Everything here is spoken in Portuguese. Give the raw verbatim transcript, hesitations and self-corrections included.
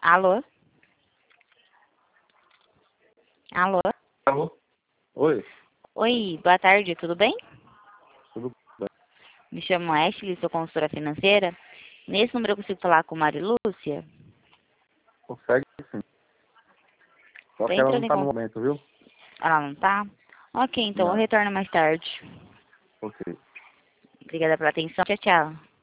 Alô? Alô? Alô? Oi, Oi, boa tarde, tudo bem? tudo bem? Me chamo Ashley, sou consultora financeira. Nesse número eu consigo falar com Mari Lúcia? Consegue sim. Só Tô que ela entrando não em tá no contato. momento, viu? Ela não tá? Ok, então eu Não. retorno mais tarde. Ok. Obrigada pela atenção. Tchau, tchau.